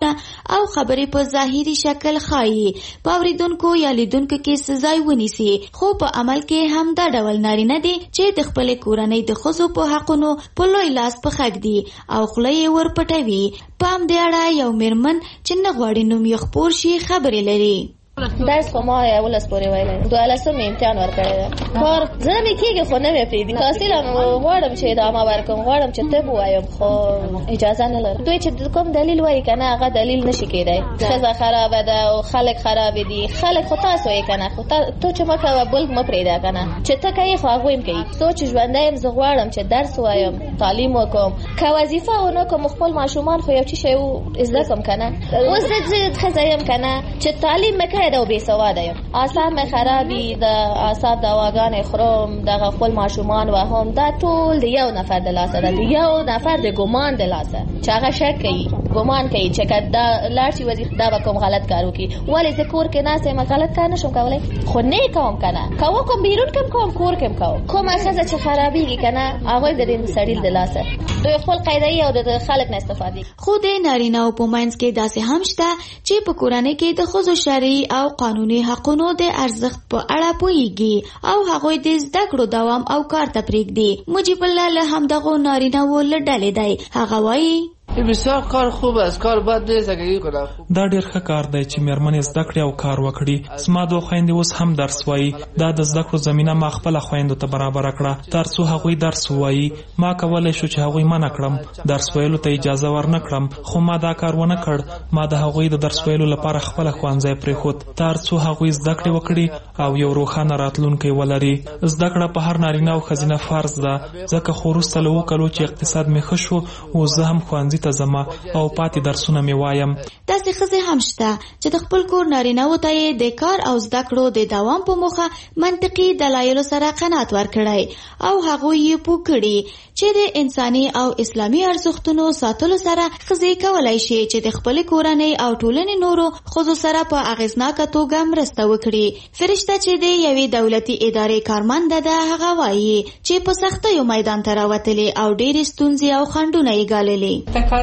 او خبرې په ظاهري شکل ښایي په اوریدونکو یا لیدونکو کې سزای ونیسي، خو په عمل کې هم دا ډول نارینه دي چې د خپلې کورنۍ د ښځو په حقونو په لوی لاس په خښ دي او خوله یې ورپټوي. په همدې اړه یو میرمن چې نه غواړي نوم یې خپور شي خبرې لري. درس خو ما 11 پورې ویلی، 12 امتحان ورکړی دی. کار زه مې کېږي خو نه مې پرېږدي. تحصیل هم غواړم چې ادامه ورکړم، غواړم چې طب ووایم خو اجازه نه لرم. دوی چې کوم دلیل وایي که نه هغه دلیل نشي کېدی. ښځه خرابه ده او خلک خرابې دي. خلک خو تاسو یې که نه، خو تو چې مه کوه بل مه پرېږده که نه. چې ته کوې خو هغوی هم کوي. څو چې ژوندی یم زه غواړم چې درس ووایم، تعلیم وکړم. که وظیفه ونه کړم خپل ماشومان خو یو څه شی زده کړم که نه. اوس زه ښځه یم که نه چې تعلیم مې کړی او بې سواده یم، اعصاب مې خرابي، د اعصاب دواګانې خورم، دغه خپل ماشومان وهم. دا ټول د یو نفر د لاسه ده، د یو نفر د ګمان د لاسه چې هغه شک کوي، ګمان کوي چې که دا لاړ شي وظیفه دا به کوم غلط کار وکړي. ولې زه کور کې ناست یم غلط کار نشم کولی، خو نه یې کوم که نه. که وکړم بیرون کې هم کوم، کور کې هم کوم. کومه ښځه چې خرابېږي که نه هغوی د دې سړي د لاسه دوی خپل قاعده‌ای او د خلک نه استفادې. خو د نارینه‌و په منځ کې داسې هم شته چې په کورنۍ کې د ښځو شرعي او قانوني حقونو د ارزښت په اړه پوهیږي او هغوی د زده کړو دوام او کار ته پرېږدي. مجیب الله له همدغو نارینه‌و له ډلې دی. هغه وایي بسیار کار خوب است، کار بد نیست اگه یې کنه. دا ډیر ښه کار دی چې میرمنې زده کړې او کار وکړي. زما دوه خویندې اوس هم درس وایي. دا د زده کړو زمینه ما خپله خویندو ته برابره کړه تر څو هغوی درس ووایي. ما کولی شو چې هغوی منع کړم، درس ویلو ته اجازه ورنه کړم، خو ما دا کار ونه کړ. ما د هغوی د درس ویلو لپاره خپله ښوونځی پرېښود تر څو هغوی زده کړې وکړي او یو روښانه راتلونکی ولري. زده کړه په هر نارینه او ښځینه فرض ده، ځکه خو وروسته له 2 کالو چې اقتصاد مې ښه شو اوس زه هم ښوونځي ته ځم او پاتې درسونه مې وایم. داسې ښځې هم شته چې د خپل کور نارینه‌وو ته یې د کار او زده کړو د دوام په موخه منطقي دلایلو سره قناعت ورکړی او هغوی یې پوه کړي چې د انساني او اسلامي ارزښتونو ساتلو سره ښځې کولی شي چې د خپلې کورنۍ او ټولنې نورو ښځو سره په اغېزناکه توګه مرسته وکړي. فرشته چې د یوې دولتي ادارې کارمنده ده هغه وایي چې په سختیو میدان ته راوتلې او ډېرې ستونزې او خنډونه یې ګاللې.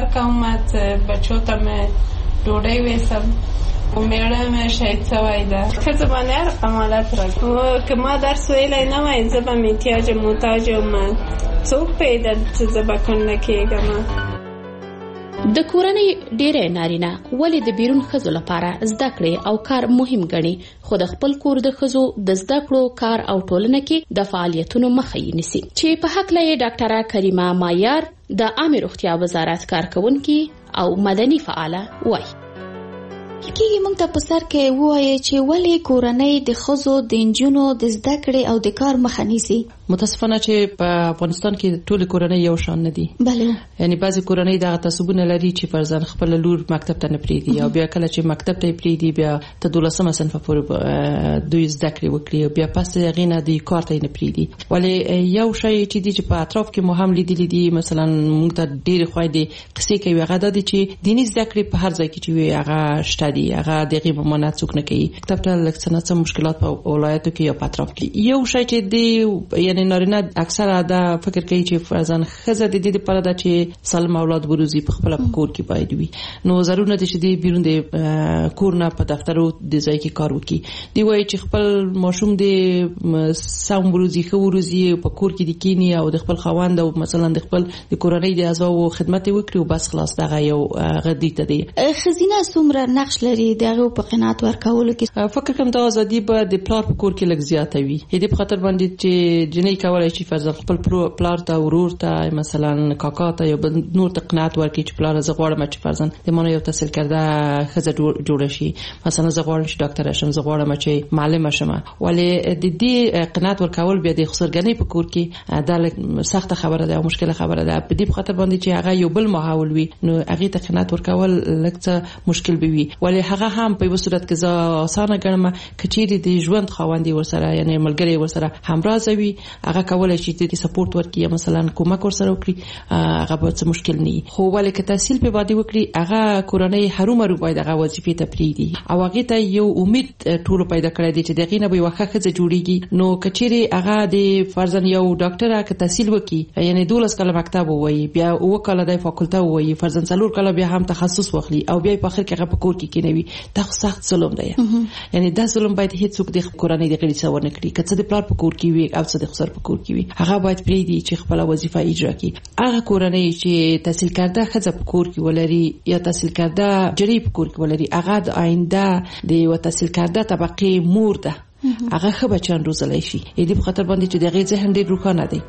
بچو ته مې ډوډۍ ویسم، میړه مې شهید سوی ده. ښځه باندې هر قمالت راځي. که ما درس ویلی نه وای زه به محتاج محتاج یم. څوک پیدا چې زه به کونډه کېږم. د کورنۍ ډېری نارینه ولې د بیرون ښځو لپاره زده کړې او کار مهم ګڼي، خو د خپل کور د ښځو د زده کړو، کار او ټولنه کې د فعالیتونو مخه یې نیسي، چې په هکله یې ډاکټره کریمه مایار د عامې روغتیا وزارت کارکونکي او مدني فعاله وایي. کېږي موږ ته په سر کې ووایي چې ولې کورنۍ د ښځو د نجونو د زده کړې او د کار مخه نیسي. متاسفانه چې په افغانستان کې ټول کورنۍ یو شان نه دي. بله، یعنی بعضی کورنۍ دغه تعصبونه لري چې فرزند خپل لور مکتب ته نه پریږدي او بیا کله چې مکتب ته پریږدي بیا ته 12مه صنف پورې دوی زده کړې وکړي او بیا پس هغې نه دوی کار ته نه پریږدي. ولې یو شی چې دی چې په اطراف کې مو هم لیدلی دي، مثلا موږ ته ډېرې خویندې قصې کوي هغه دا دي چې دیني زده کړې په هر ځای کې چې وي هغه شته دي، هغه دغې ممانعت څوک نه کوي. مکتب ته لږ څه نه څه مشکلات په ولایتو کې یا په اطراف کې. یو شی چې دی یعنی نارینه اکثره دا فکر کوي چې فرزند ښځه د دې لپاره ده چې سالم اولاد وروزي په خپل کور کې باید وي. نو ضرور نه دي چې دی بیرون د کور نه په دفترو د ځای کې کار وکړي. دی وایي چې خپل ماشوم د سم وروزي ښه وروزي په کور کې د کینی او د خپل خاوند او مثلا د خپل د کورنۍ د اعضاو خدمت وکړي او بس خلاص دغه یو غدي ته دی. ښځینه څومره نقش لري دغه په قناعت ورکولو کې؟ فکر کوم دا ازادي به د پلار په کور کې لږ زیاته وي. دې په خاطر باندې چې جنۍ کولای شي فرضاً خپل پلار ته، ورور ته، مثلا کاکا ته یا نور ته قناعت ورکړي چې پلار زه غواړم چې فرضاً د مانو یو تحصیل کرده ښځه جوړه شي، مثلا زه غواړم چې ډاکټر شم، زه غواړم چې معلم شم. ولې د دې قناعت ورکول بیا د خسرګنۍ په کور کې دا سخته خبره ده او مشکله خبره ده. په دې په خاطر باندې چې هغه یو بل ماحول وي نو هغه ته قناعت ورکول لږ څه مشکل به وي. ولې هغه هم په یو صورت کې زه اسانه ګڼم کچېرې د ژوند خاوندې ورسره یعنی ملګری ورسره همراز وي هغه کولای شي چې سپورټ ورکړي یا مثلا کومک ورسره وکړي هغه به څه مشکل نه وي. خو ولې که تحصیل په باندې وکړي هغه کورنۍ هرومرو باید هغه وظیفې ته پرېږدي او هغه ته یو امید ټول پیدا کړی دی چې دغه نه به یو ښه جوړیږي. نو کچېرې هغه د فرضاً یو ډاکټر که تحصیل وکړي یعنی 12 کاله مکتب ووایي بیا 9 کاله د فاکولټه ووایي فرضاً 4 کاله بیا هم تخصص واخلي او بیا په اخر کې هغه په کور کې کینوي دا سخت ظلم دی. یعنی دا ظلم باید هیڅوک د کورنۍ د غړي څور نه کړي کڅ د پلار په کور کې وي او څه د خسر په کور کې وي هغه باید پریدي چې خپل وظیفه اجرا کړي. هغه کورنۍ چې تحصیل کرده خزه په کور کې ولري یا تحصیل کرده جری په کور کې ولري هغه د آینده د یو تحصیل کرده طبقه مور ده هغه ښه بچان روزلای شي. دې په خاطر باندې چې دغه ذهن ډېر روښانه دی.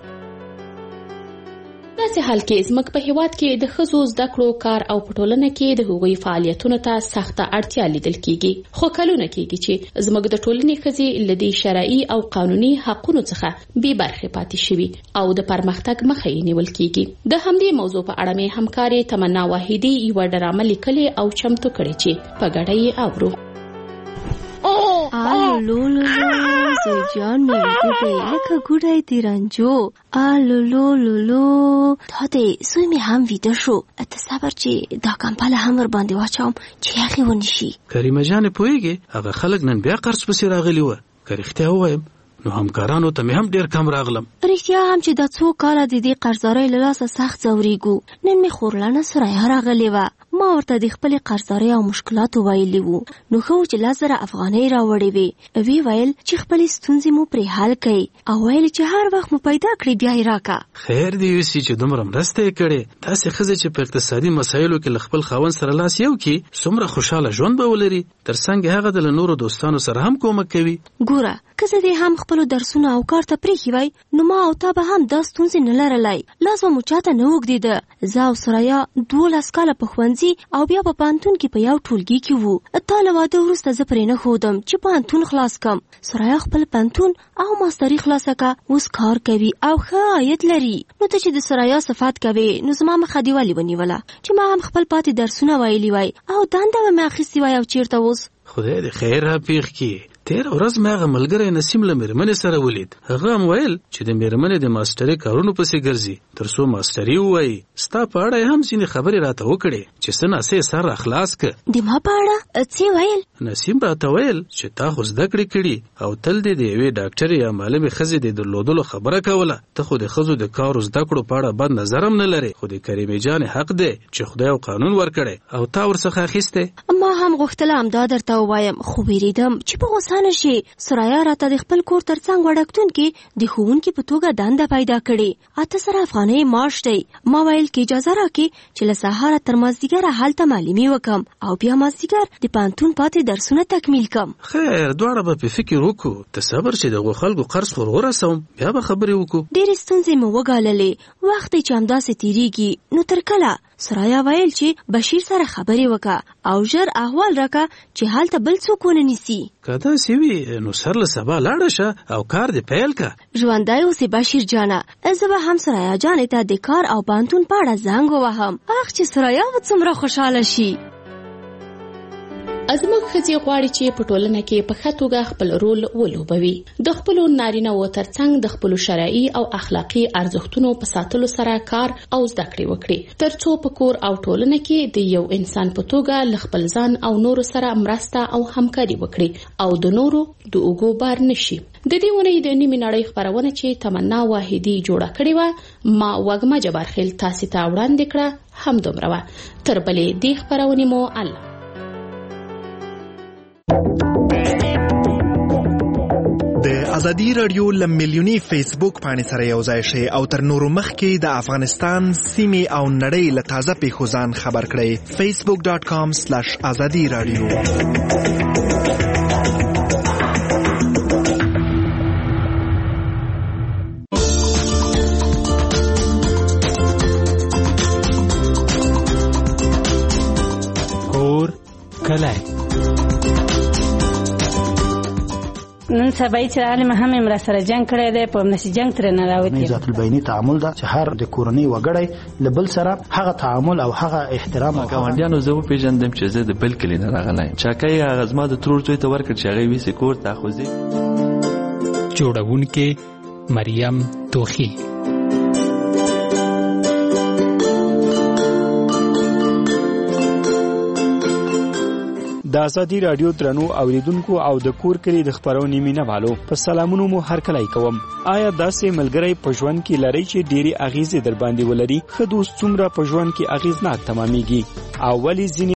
داسې حال کې زموږ په هیواد کې د ښځو زده کړو کار او په ټولنه کې د هغوی فعالیتونو ته سخته اړتیا لیدل کیږي. خو کلونه کېږي چې زموږ د ټولنې ښځې له دې شرعي او قانوني حقونو څخه بې برخې پاتې شوي او د پرمختګ مخه یې نیول کیږي. د همدې موضوع په اړه مې همکارې تمنا واحدي یوه ډرامه لیکلې او چمتو کړې چې په ګډه یې اورو. آلولولو زوجان میگوده لکه گوره دیرنجو آلولولو داده زوی می هم ویده شو اتصبر چې دا کمپل هم ور باندې واچوم چې یخی ونشي. کریمه جان پوهیږي هغه خلک نن بیا قرض پسې راغلی و که رښتیا ووایم نو همکارانو ته مې هم ډېر کم راغلم. رښتیا هم چې دا 2 کاله د دې قرضدارۍ له لاسه سخت ځورېږو. نن مې خورلنه سرایه راغلې وه ما ورته د خپلې قرضدارۍ او مشکلاتو ویلي وو نو ښه و چې 10,000 افغانۍ راوړې وې. وی ویل چې خپلې ستونزې مو پرې حل کړئ او ویل چې هر وخت مو پیدا کړئ بیا یې راکړه. خیر دې وسي چې دومره مرسته یې کړې. داسې ښځه چې په اقتصادي مسایلو کې له خپل خاوند سره لاس یو کړي څومره خوشحاله ژوند به ولري. تر څنګ هغه د نورو دوستانو سره هم کومک کوي. ګوره که زه دې هم خپلو درسونه او کار ته پرېښي وای نو ما او تا به هم دا ستونزې نه لرلی. لاس به مو چاته نه اوږدېده. زه او سریا 12 کاله په ښوونځي او بیا په پوهنتون کې په یو ټولګي کې وو. تا له واده وروسته زه پرې نه ښودم چې پوهنتون خلاص کم. سریا خپل پوهنتون او ماستري خلاصه کړه اوس کار کوي او ښه عاید لري. نو ته چې د سریا صفات کوې نو زما مخه دې ولې ونیوله چې ما هم خپل پاتې درسونه ویلي وای او دنده به مې اخیستې وای او چېرته اوس خدای دې خیر را پېښ کړي. تیر ورځ مې هغه ملګری نسیم له مېرمنې سره ولید. هغه هم ویل چې د مېرمنې د ماسټرۍ کارونو پسې ګرځي تر څو ماسټري ووایي. ستا په اړه هم ځینې خبرې راته وکړې چې څه ناسې سر راخلاص که. د ما په اړه څه ویل؟ نسیم راته ویل چې تا خو زده کړې کړي او تل دې د یوې ډاکټرې یا معلمې ښځې د درلودلو خبره کوله. ته خو د ښځو د کار او زده کړو په اړه بد نظر هم نه لرې. خو د کریمې جانې حق دی چې خدای او قانون ورکړی او تا ورڅخه اخیستی. ما هم غوښتله همدا درته ووایم خو ویرېدم چې په غوسه نه شي. سریا راته د خپل کور ترڅنګ وړکتون کې د ښوونکي په توګه دنده پیدا کړې. 800 افغانۍ معاش دی. ما ویل کې اجازه راکړي چې له سهاره تر مازدیګره هلته معلمي وکم او بیا مازدیګر د پوهنتون پاتې درسونه تکمیل کم. خیر دواړه به په فکر وکړو. ته صبر چې دغو خلکو قرض خور ورسوم بیا به خبرې وکړو. ډېرې ستونزې مې وګاللې. وخت چې همداسې تېرېږي نو تر کله؟ سریا ویل چې بشیر سره خبرې وکړه او ژر احوال راکړه چې هلته بل څوک ونه نیسي. که داسې وي نو سر له سبا لاړه شه او کار دې پیل کړه. ژوندی اوسې بشیر جانه. زه به هم سریا جانې ته د کار او پوهنتون په اړه زنګ ووهم. اخ چې سریا به څومره خوشحاله شي. زموږ ښځې غواړي چې په ټولنه کې په ښه توګه خپل رول ولوبوي. د خپلو نارینه‌وو ترڅنګ د خپلو شرعي او اخلاقي ارزښتونو په ساتلو سره کار او زده کړې وکړي تر څو په کور او ټولنه کې د یو انسان په توګه له خپل ځان او نورو سره مرسته او همکاري وکړي او د نورو د اوږو بار نشي. د دې ونې د نیمې نړۍ خپرونه چې تمنا واحدي جوړه کړې وه ما وږمه جبارخیل تاسې ته وړاندې کړه همدومره وه. تر بلې دې خپرونې مو الله. د ازادي رادیو لمیلیونی فیسبوک باندې سره یو ځای شي او تر نورو مخکې د افغانستان سیمې او نړۍ له تازه پیښو ځان خبر کړئ. facebook.com/azadi radio. کور کلی نن سبا چې عالم هم امر سره جنگ کړی دی په نشي جنگ تر نه راوتی. ذات البینی تعامل دا چې هر د کورنۍ وګړی لبل سره هغه تعامل او هغه احترام او ګاونډیانو زه پیژندم چې زه د بل کلی نه راغلایم. چاکای غزما د ترور څوی ته ورکړ چې هغه ویسې کور ته خوځي. جوړونکې مریم توخی. د ازادي رادیو درنو اوریدونکو او د کور کلی د خبرونې مینوالو په سلامونو مو هرکلی کوم. آیا داسې ملګری په ژوند کې لري چې ډېری اغیزې در باندې ولري؟ ښه دوست څومره په ژوند کې اغیزناک تمامېږي او ولې ځینې